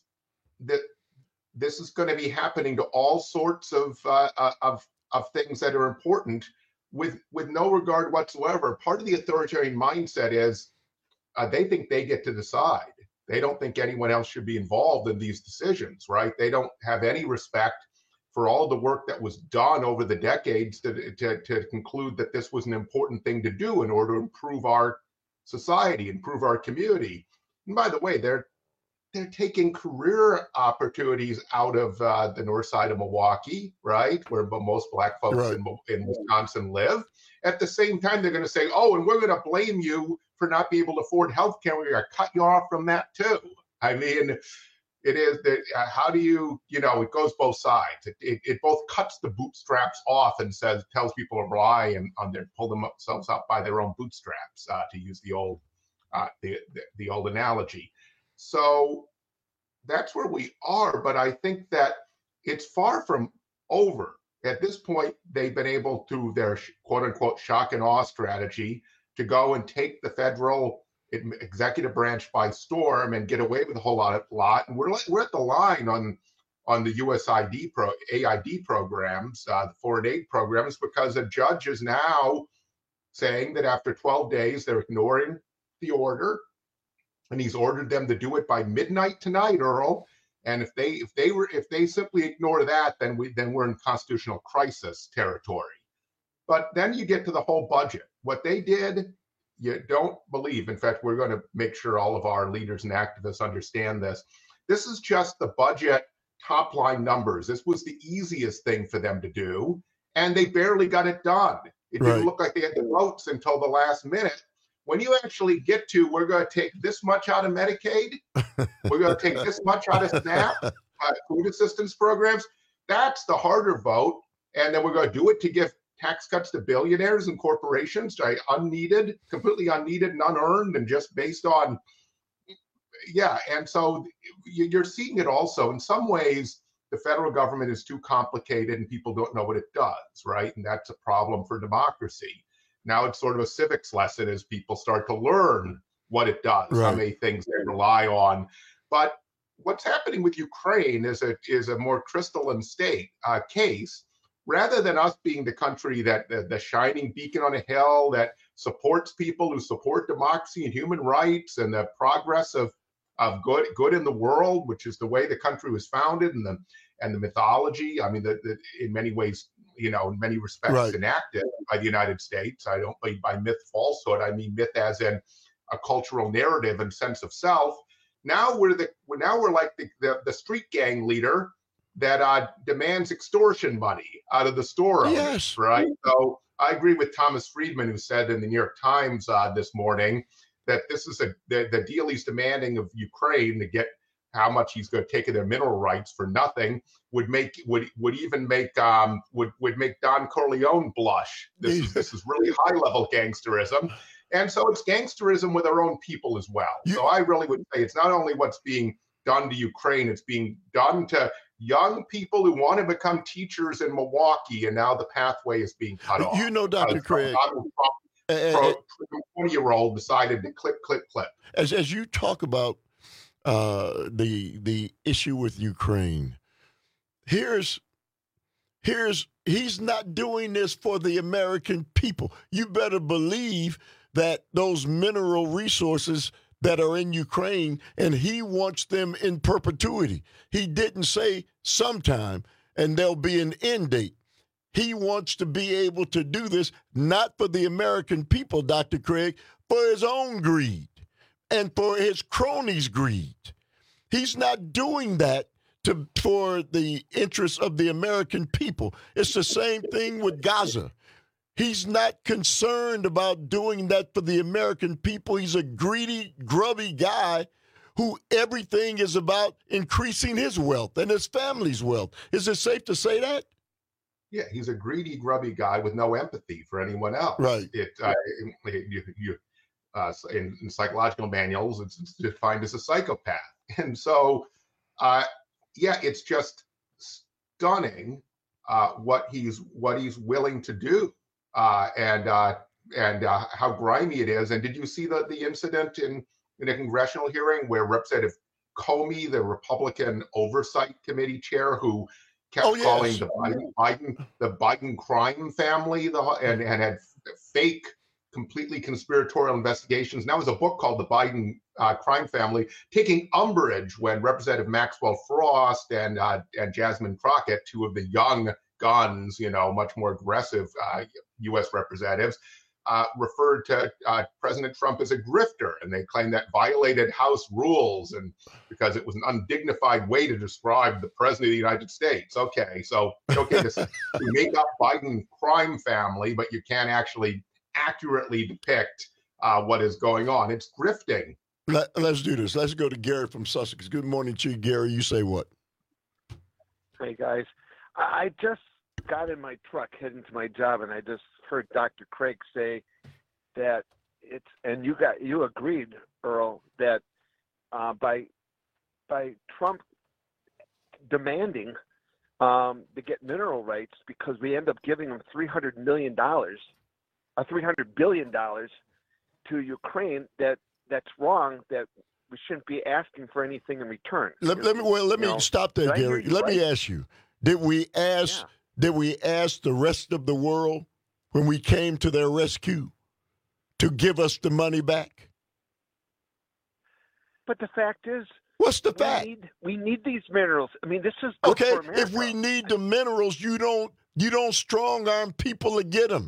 [SPEAKER 19] going to be happening to all sorts of things that are important with no regard whatsoever. Part of the authoritarian mindset is they think they get to decide. They don't think anyone else should be involved in these decisions, right? They don't have any respect for all the work that was done over the decades to conclude that this was an important thing to do in order to improve our society, improve our community. And by the way, they're taking career opportunities out of the north side of Milwaukee, right, where most black folks in Wisconsin live. At the same time, they're going to say, oh, and we're going to blame you for not being able to afford health care. We're going to cut you off from that too. I mean, it is that how do you know, it goes both sides. It both cuts the bootstraps off and tells people to rely and pull themselves up by their own bootstraps, to use the old analogy. So that's where we are, but I think that it's far from over. At this point, they've been able, through their quote-unquote shock and awe strategy, to go and take the federal executive branch by storm and get away with a whole lot. And we're at the line on the USAID AID programs, the foreign aid programs, because a judge is now saying that after 12 days, they're ignoring the order. And he's ordered them to do it by midnight tonight, Earl. And if they simply ignore that, then we're in constitutional crisis territory. But then you get to the whole budget. What they did, you don't believe. In fact, we're going to make sure all of our leaders and activists understand this. This is just the budget top line numbers. This was the easiest thing for them to do, and they barely got it done. It didn't look like they had the votes until the last minute. When you actually get to, we're going to take this much out of Medicaid, we're going to take this much out of SNAP, food assistance programs, that's the harder vote. And then we're going to do it to give tax cuts to billionaires and corporations, right? Unneeded, completely unneeded and unearned, and just based on, and so you're seeing it also. In some ways, the federal government is too complicated and people don't know what it does, right? And that's a problem for democracy. Now it's sort of a civics lesson as people start to learn what it does, how many things they rely on. But what's happening with Ukraine is a more crystalline case. Rather than us being the country that the shining beacon on a hill that supports people who support democracy and human rights and the progress of good in the world, which is the way the country was founded, and the mythology. I mean, in many ways, in many respects, enacted by the United States. I don't mean by myth falsehood. I mean myth as in a cultural narrative and sense of self. Now we're like the street gang leader that demands extortion money out of the store owners,
[SPEAKER 18] yes,
[SPEAKER 19] right? So I agree with Thomas Friedman, who said in the New York Times this morning that this is the deal he's demanding of Ukraine to get how much he's going to take of their mineral rights for nothing would make Don Corleone blush. This is really high level gangsterism. And so it's gangsterism with our own people as well. So I really would say it's not only what's being done to Ukraine, it's being done to young people who want to become teachers in Milwaukee, and now the pathway is being cut off.
[SPEAKER 18] Dr. Craig,
[SPEAKER 19] a 20-year-old decided to clip.
[SPEAKER 18] As you talk about the issue with Ukraine, he's not doing this for the American people. You better believe that those mineral resources that are in Ukraine, and he wants them in perpetuity. He didn't say sometime and there'll be an end date. He wants to be able to do this not for the American people, Dr. Craig, for his own greed and for his cronies' greed. He's not doing that for the interests of the American people. It's the same thing with Gaza. He's not concerned about doing that for the American people. He's a greedy, grubby guy who everything is about increasing his wealth and his family's wealth. Is it safe to say that?
[SPEAKER 19] Yeah, he's a greedy, grubby guy with no empathy for anyone else.
[SPEAKER 18] Right.
[SPEAKER 19] In psychological manuals, it's defined as a psychopath. And so, it's just stunning what he's willing to do. And how grimy it is. And did you see the incident in a congressional hearing where Representative Comey, the Republican Oversight Committee chair, who kept calling the Biden crime family and had fake, completely conspiratorial investigations? And that was a book called The Biden Crime Family, taking umbrage when Representative Maxwell Frost and Jasmine Crockett, two of the young guns, much more aggressive U.S. representatives, referred to President Trump as a grifter, and they claimed that violated House rules, and because it was an undignified way to describe the President of the United States. Okay, so you make up Biden crime family, but you can't actually accurately depict what is going on. It's grifting.
[SPEAKER 18] Let's do this. Let's go to Gary from Sussex. Good morning to you, Gary. You say what?
[SPEAKER 6] Hey, guys. I just got in my truck heading to my job, and I just heard Dr. Craig say that you agreed, Earl, that by Trump demanding to get mineral rights, because we end up giving him $300 billion to Ukraine, that's wrong, that we shouldn't be asking for anything in return.
[SPEAKER 18] Let me stop there, Gary. Let me ask you. Did we ask the rest of the world when we came to their rescue to give us the money back?
[SPEAKER 6] But the fact is,
[SPEAKER 18] what's the fact?
[SPEAKER 6] We need these minerals. I mean, this is good for America.
[SPEAKER 18] If we need the minerals, you don't strong arm people to get them.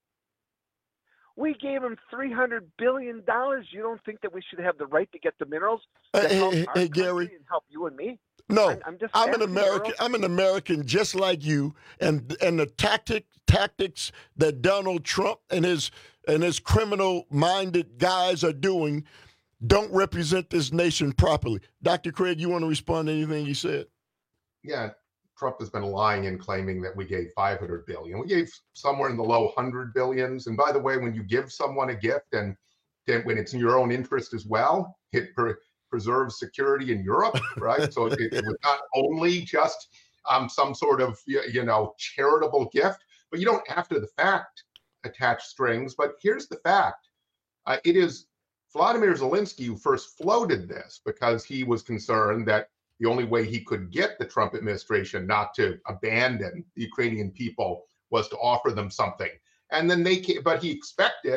[SPEAKER 6] We gave him $300 billion. You don't think that we should have the right to get the minerals to help our country
[SPEAKER 18] Gary,
[SPEAKER 6] and help you and me?
[SPEAKER 18] No, I'm an American. I'm an American just like you, and the tactics that Donald Trump and his criminal-minded guys are doing don't represent this nation properly. Dr. Craig, you want to respond to anything he said?
[SPEAKER 19] Yeah, Trump has been lying and claiming that we gave $500 billion. We gave somewhere in the low $100 billions. And by the way, when you give someone a gift and when it's in your own interest as well, it preserves security in Europe, right? So it was not only just some sort of charitable gift, but you don't after the fact attach strings. But here's the fact: it is Vladimir Zelensky who first floated this, because he was concerned that the only way he could get the Trump administration not to abandon the Ukrainian people was to offer them something. And then but he expected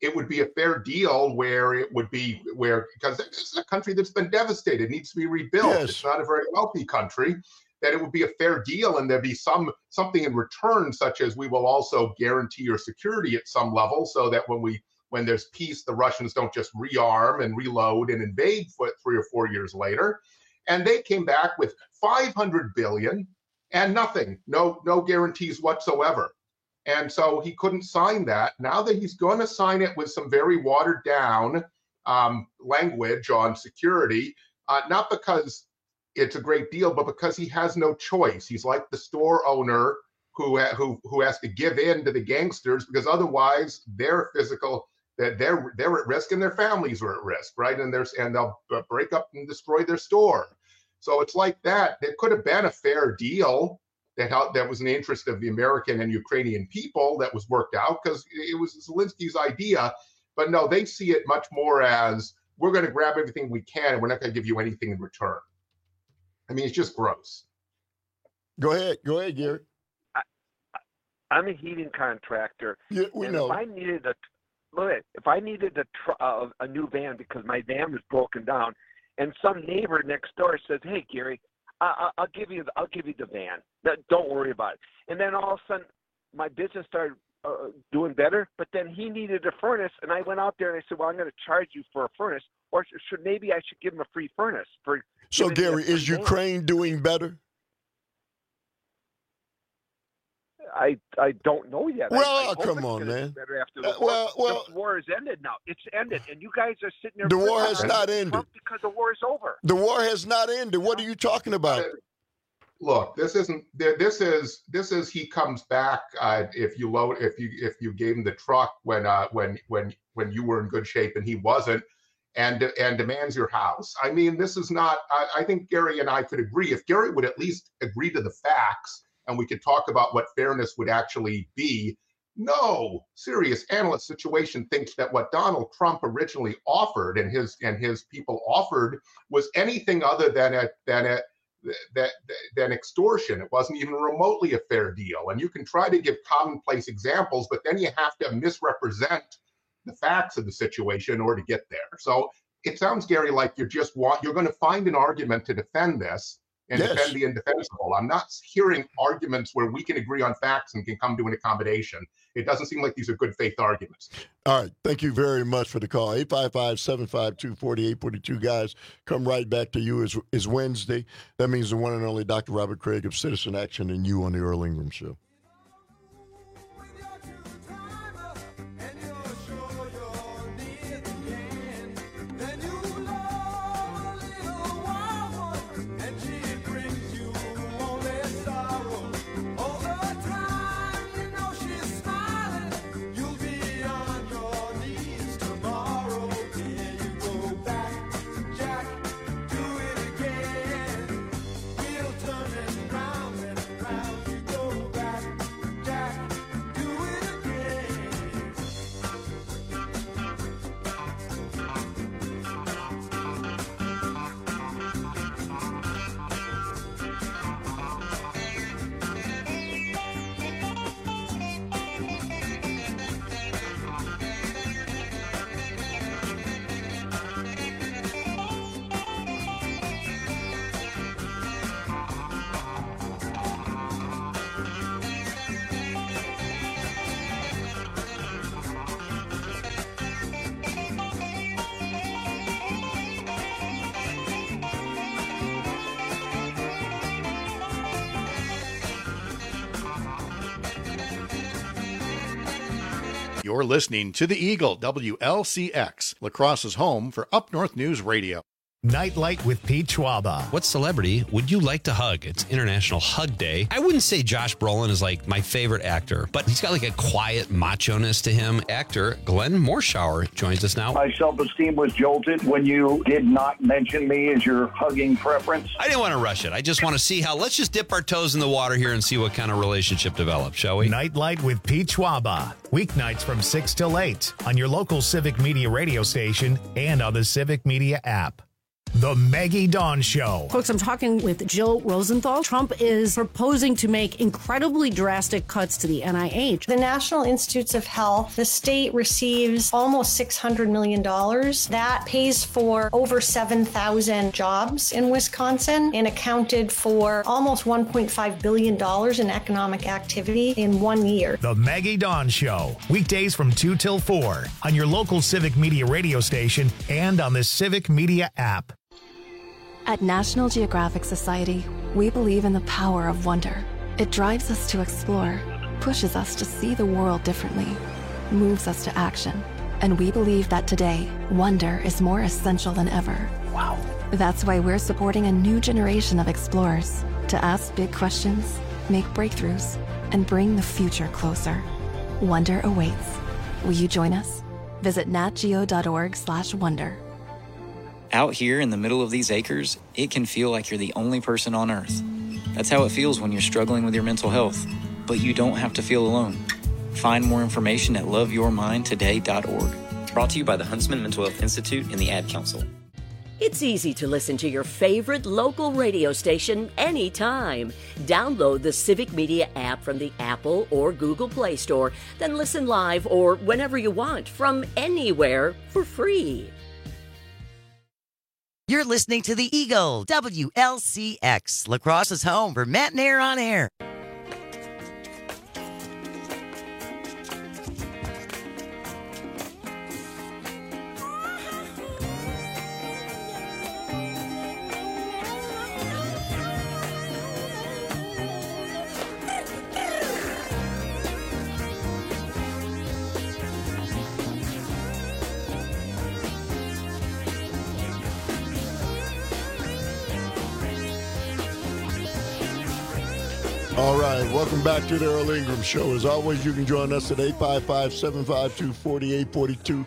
[SPEAKER 19] it would be a fair deal because this is a country that's been devastated, needs to be rebuilt. Yes. It's not a very wealthy country, that it would be a fair deal and there'd be something in return, such as we will also guarantee your security at some level so that when there's peace, the Russians don't just rearm and reload and invade 3 or 4 years later. And they came back with $500 billion and nothing, no guarantees whatsoever. And so he couldn't sign that. Now that he's going to sign it with some very watered down language on security, not because it's a great deal, but because he has no choice. He's like the store owner who has to give in to the gangsters because otherwise they're at risk and their families are at risk, right? And they'll break up and destroy their store. So it's like that. It could have been a fair deal that was in the interest of the American and Ukrainian people that was worked out because it was Zelensky's idea. But no, they see it much more as we're going to grab everything we can and we're not going to give you anything in return. I mean, it's just gross.
[SPEAKER 18] Go ahead, Gary.
[SPEAKER 6] I'm a heating contractor.
[SPEAKER 18] Yeah, we know.
[SPEAKER 6] If I needed a new van because my van was broken down, and some neighbor next door says, "Hey, Gary, I'll give you the van. Don't worry about it." And then all of a sudden, my business started doing better. But then he needed a furnace, and I went out there and I said, "Well, I'm going to charge you for a furnace, or maybe I should give him a free furnace for."
[SPEAKER 18] So, Gary, is Ukraine doing better?
[SPEAKER 6] I don't know yet.
[SPEAKER 18] Well, come on, man.
[SPEAKER 6] Better after the war. The war is ended now. It's ended, and you guys are sitting there.
[SPEAKER 18] The war has not ended
[SPEAKER 6] because the war is over.
[SPEAKER 18] The war has not ended. What are you talking about?
[SPEAKER 19] Look, this is he comes back if you gave him the truck when you were in good shape and he wasn't, and demands your house. I mean, this is not. I think Gary and I could agree if Gary would at least agree to the facts. And we could talk about what fairness would actually be. No serious analyst situation thinks that what Donald Trump originally offered and his people offered was anything other than extortion. It wasn't even remotely a fair deal. And you can try to give commonplace examples, but then you have to misrepresent the facts of the situation in order to get there. So it sounds, Gary, like you're going to find an argument to defend this. And defend the indefensible. I'm not hearing arguments where we can agree on facts and can come to an accommodation. It doesn't seem like these are good faith arguments.
[SPEAKER 18] All right. Thank you very much for the call. 855-752-4842. Guys, come right back to you. It's Wednesday. That means the one and only Dr. Robert Craig of Citizen Action and you on the Earl Ingram Show.
[SPEAKER 8] You're listening to The Eagle, WLCX, La Crosse's home for Up North News Radio.
[SPEAKER 1] Nightlight with Pete Schwaba.
[SPEAKER 16] What celebrity would you like to hug? It's International Hug Day. I wouldn't say Josh Brolin is like my favorite actor, but he's got like a quiet macho-ness to him. Actor Glenn Morshower joins us now.
[SPEAKER 9] My self-esteem was jolted when you did not mention me as your hugging preference.
[SPEAKER 16] I didn't want to rush it. I just want to see let's just dip our toes in the water here and see what kind of relationship develops, shall we?
[SPEAKER 1] Nightlight with Pete Schwaba. Weeknights from 6 till 8 on your local Civic Media radio station and on the Civic Media app. The Maggie Dawn Show.
[SPEAKER 12] Folks, I'm talking with Jill Rosenthal. Trump is proposing to make incredibly drastic cuts to the NIH.
[SPEAKER 23] The National Institutes of Health, the state receives almost $600 million. That pays for over 7,000 jobs in Wisconsin and accounted for almost $1.5 billion in economic activity in 1 year.
[SPEAKER 1] The Maggie Dawn Show. Weekdays from 2 till 4 on your local Civic Media radio station and on the Civic Media app.
[SPEAKER 7] At National Geographic Society, we believe in the power of wonder. It drives us to explore, pushes us to see the world differently, moves us to action. And we believe that today, wonder is more essential than ever. Wow. That's why we're supporting a new generation of explorers to ask big questions, make breakthroughs, and bring the future closer. Wonder awaits. Will you join us? Visit natgeo.org/wonder.
[SPEAKER 13] Out here in the middle of these acres, it can feel like you're the only person on Earth. That's how it feels when you're struggling with your mental health. But you don't have to feel alone. Find more information at loveyourmindtoday.org. Brought to you by the Huntsman Mental Health Institute and the Ad Council.
[SPEAKER 14] It's easy to listen to your favorite local radio station anytime. Download the Civic Media app from the Apple or Google Play Store, then listen live or whenever you want from anywhere for free.
[SPEAKER 15] You're listening to the Eagle, WLCX, La Crosse's home for Matt and Air on Air.
[SPEAKER 18] All right, welcome back to the Earl Ingram Show. As always, you can join us at 855-752-4842,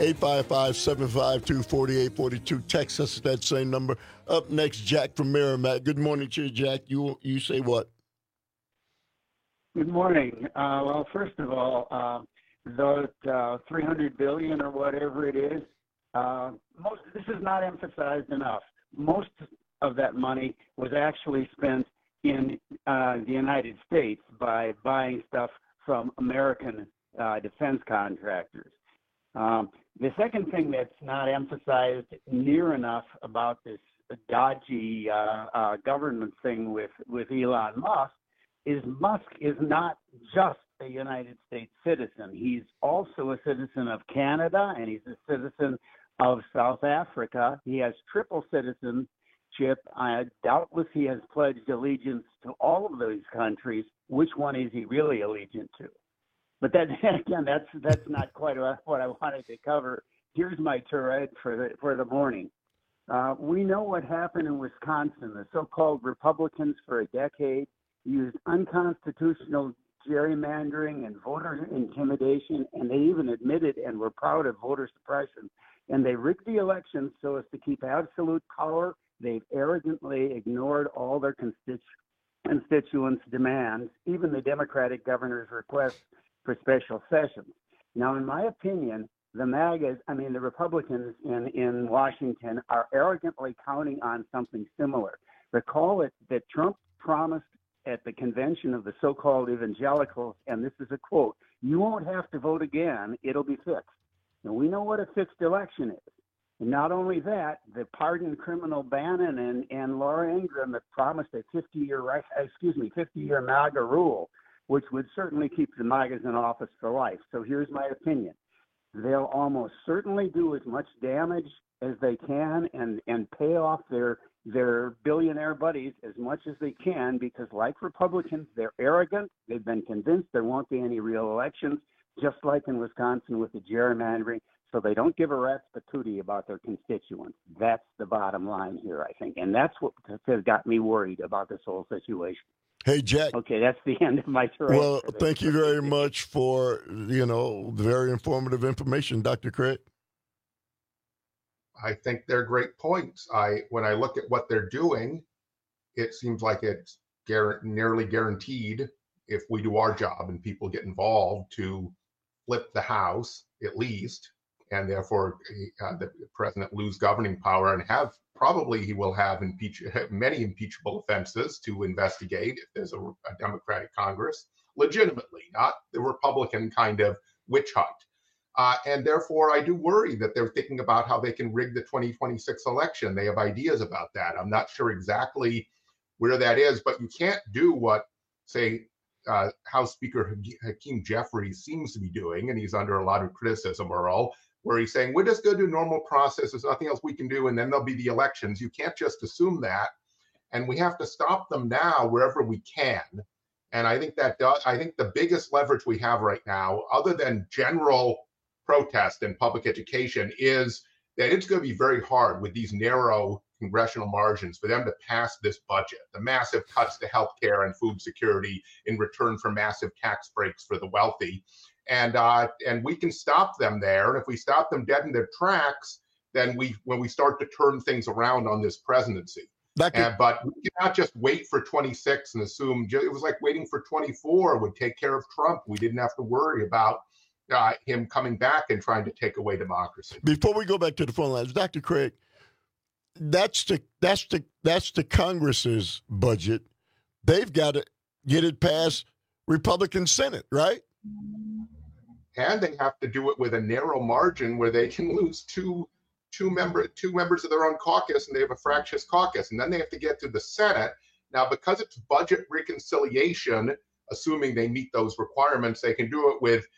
[SPEAKER 18] 855-752-4842. Text us at that same number. Up next, Jack from Merrimack. Good morning to you, Jack. You say what?
[SPEAKER 17] Good morning. Well, first of all, those $300 billion or whatever it is, this is not emphasized enough. Most of that money was actually spent in the United States by buying stuff from American defense contractors. The second thing that's not emphasized near enough about this dodgy government thing with Elon Musk is not just a United States citizen. He's also a citizen of Canada, and he's a citizen of South Africa. He has triple citizenship. Doubtless he has pledged allegiance to all of those countries. Which one is he really allegiant to? But then again, that's not quite what I wanted to cover. Here's my tirade for the morning. We know what happened in Wisconsin. The so-called Republicans for a decade used unconstitutional gerrymandering and voter intimidation, and they even admitted and were proud of voter suppression. And they rigged the elections so as to keep absolute power. They've arrogantly ignored all their constituents' demands, even the Democratic governor's request for special sessions. Now, in my opinion, the Republicans in Washington are arrogantly counting on something similar. Recall that Trump promised at the convention of the so-called evangelicals, and this is a quote, "You won't have to vote again, it'll be fixed." Now, we know what a fixed election is. And not only that, the pardoned criminal Bannon and Laura Ingraham that promised a 50-year MAGA rule, which would certainly keep the MAGAs in office for life. So here's my opinion. They'll almost certainly do as much damage as they can and pay off their billionaire buddies as much as they can because, like Republicans, they're arrogant. They've been convinced there won't be any real elections, just like in Wisconsin with the gerrymandering. So they don't give a rat's patootie about their constituents. That's the bottom line here, I think. And that's what has got me worried about this whole situation.
[SPEAKER 18] Hey, Jack.
[SPEAKER 17] Okay, that's the end of my tirade.
[SPEAKER 18] Well, thank you very much for, very informative information, Dr. Craig.
[SPEAKER 19] I think they're great points. When I look at what they're doing, it seems like it's nearly guaranteed, if we do our job and people get involved, to flip the House at least, and therefore the president lose governing power and have probably he will have many impeachable offenses to investigate if there's a Democratic Congress, legitimately, not the Republican kind of witch hunt. And therefore, I do worry that they're thinking about how they can rig the 2026 election. They have ideas about that. I'm not sure exactly where that is, but you can't do what, say, House Speaker Hakeem Jeffries seems to be doing, and he's under a lot of criticism, Earl, where he's saying, we're just going to do normal process. There's nothing else we can do, and then there'll be the elections. You can't just assume that. And we have to stop them now wherever we can. And I think I think the biggest leverage we have right now, other than general protest and public education, is that it's going to be very hard with these narrow congressional margins for them to pass this budget, the massive cuts to healthcare and food security in return for massive tax breaks for the wealthy. And we can stop them there. And if we stop them dead in their tracks, then when we start to turn things around on this presidency. But we cannot just wait for 26 and assume it was like waiting for 24 would take care of Trump. We didn't have to worry about him coming back and trying to take away democracy.
[SPEAKER 18] Before we go back to the phone lines, Dr. Craig, that's the Congress's budget. They've got to get it past Republican Senate, right?
[SPEAKER 19] And they have to do it with a narrow margin where they can lose two members of their own caucus, and they have a fractious caucus, and then they have to get to the Senate. Now, because it's budget reconciliation, assuming they meet those requirements, they can do it with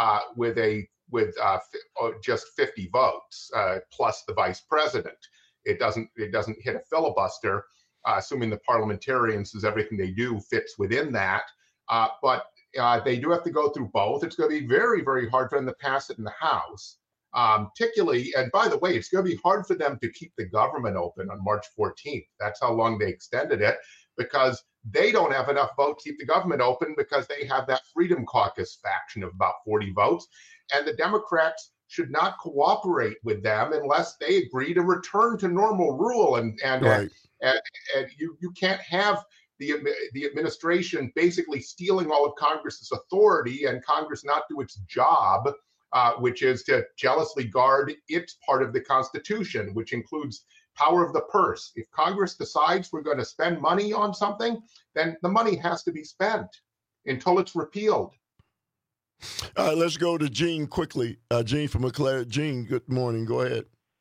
[SPEAKER 19] just 50 votes plus the vice president. It doesn't hit a filibuster, assuming the parliamentarians, as everything they do fits within that. But they do have to go through both. It's going to be very, very hard for them to pass it in the House. Particularly, and by the way, it's going to be hard for them to keep the government open on March 14th. That's how long they extended it, because they don't have enough votes to keep the government open because they have that Freedom Caucus faction of about 40 votes. And the Democrats should not cooperate with them unless they agree to return to normal rule. And you can't have the administration basically stealing all of Congress's authority and Congress not do its job, which is to jealously guard its part of the Constitution, which includes power of the purse. If Congress decides we're going to spend money on something, then the money has to be spent until it's repealed.
[SPEAKER 18] All right, let's go to Jean quickly. Jean from McLaren. Jean, good morning. Go ahead.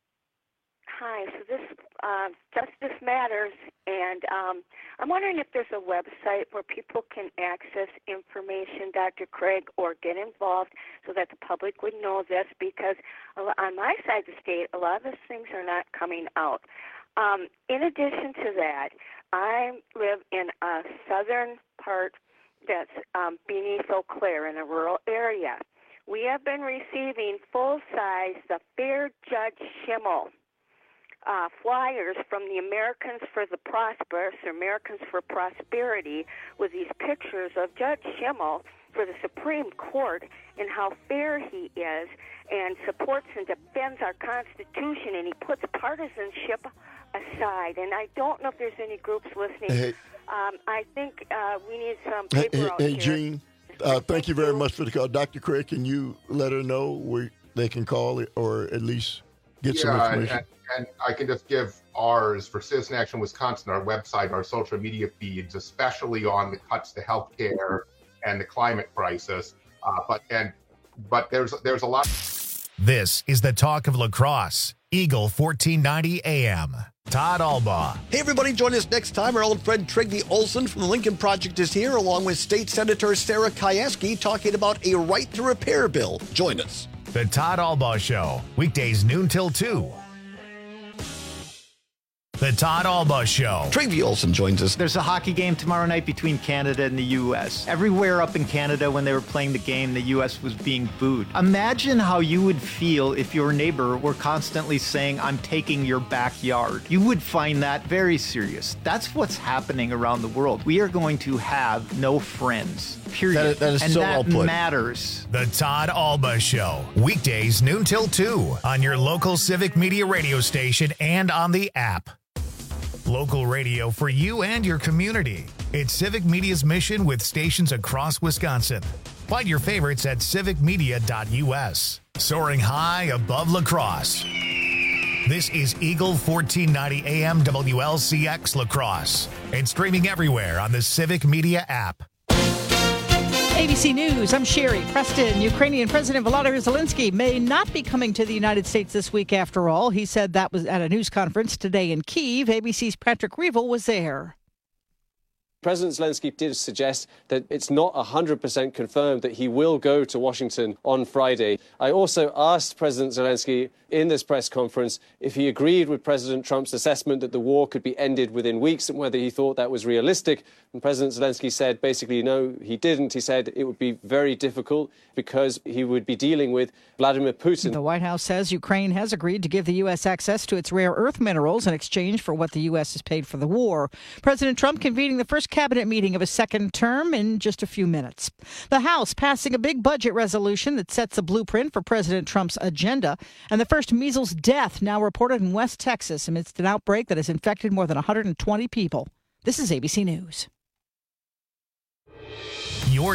[SPEAKER 11] Hi. So this Justice Matters, and I'm wondering if there's a website where people can access information, Dr. Craig, or get involved so that the public would know this, because on my side of the state, a lot of these things are not coming out. In addition to that, I live in a southern part that's beneath Eau Claire in a rural area. We have been receiving full-size, the Fair Judge Schimmel flyers from the Americans for the Prosperous, or Americans for Prosperity, with these pictures of Judge Schimmel for the Supreme Court and how fair he is and supports and defends our Constitution, and he puts partisanship aside. And I don't know if there's any groups listening.
[SPEAKER 18] Hey.
[SPEAKER 11] I think we need some paper out here.
[SPEAKER 18] Hey, Jean, thank you very much for the call. Dr. Craig, can you let her know where they can call or at least get some information?
[SPEAKER 19] And I can just give ours for Citizen Action Wisconsin, our website, our social media feeds, especially on the cuts to healthcare and the climate crisis. But there's a lot.
[SPEAKER 1] This is the talk of La Crosse. Eagle 1490 AM. Todd Albaugh.
[SPEAKER 20] Hey, everybody, join us next time. Our old friend Trygve Olsen from the Lincoln Project is here, along with State Senator Sarah Kieski, talking about a right to repair bill. Join us.
[SPEAKER 1] The Todd Albaugh Show. Weekdays noon till 2. The Todd Albaugh Show.
[SPEAKER 20] Trygve Olsen joins us.
[SPEAKER 21] There's a hockey game tomorrow night between Canada and the U.S. Everywhere up in Canada, when they were playing the game, the U.S. was being booed. Imagine how you would feel if your neighbor were constantly saying, "I'm taking your backyard." You would find that very serious. That's what's happening around the world. We are going to have no friends, period.
[SPEAKER 20] That is
[SPEAKER 21] and
[SPEAKER 20] so
[SPEAKER 21] that
[SPEAKER 20] well put.
[SPEAKER 21] matters.
[SPEAKER 1] The Todd Albaugh Show. Weekdays noon till 2 on your local Civic Media radio station and on the app. Local radio for you and your community. It's Civic Media's mission with stations across Wisconsin. Find your favorites at civicmedia.us. Soaring high above La Crosse. This is Eagle 1490 AM WLCX La Crosse and streaming everywhere on the Civic Media app.
[SPEAKER 2] ABC News, I'm Sherry Preston. Ukrainian President Volodymyr Zelensky may not be coming to the United States this week after all. He said that was at a news conference today in Kyiv. ABC's Patrick Revel was there.
[SPEAKER 4] President Zelensky did suggest that it's not 100% confirmed that he will go to Washington on Friday. I also asked President Zelensky in this press conference if he agreed with President Trump's assessment that the war could be ended within weeks and whether he thought that was realistic. And President Zelensky said basically no, he didn't. He said it would be very difficult because he would be dealing with Vladimir Putin.
[SPEAKER 2] The White House says Ukraine has agreed to give the U.S. access to its rare earth minerals in exchange for what the U.S. has paid for the war. President Trump convening the first cabinet meeting of his second term in just a few minutes. The House passing a big budget resolution that sets a blueprint for President Trump's agenda. And the first measles death now reported in West Texas amidst an outbreak that has infected more than 120 people. This is ABC News.
[SPEAKER 1] Your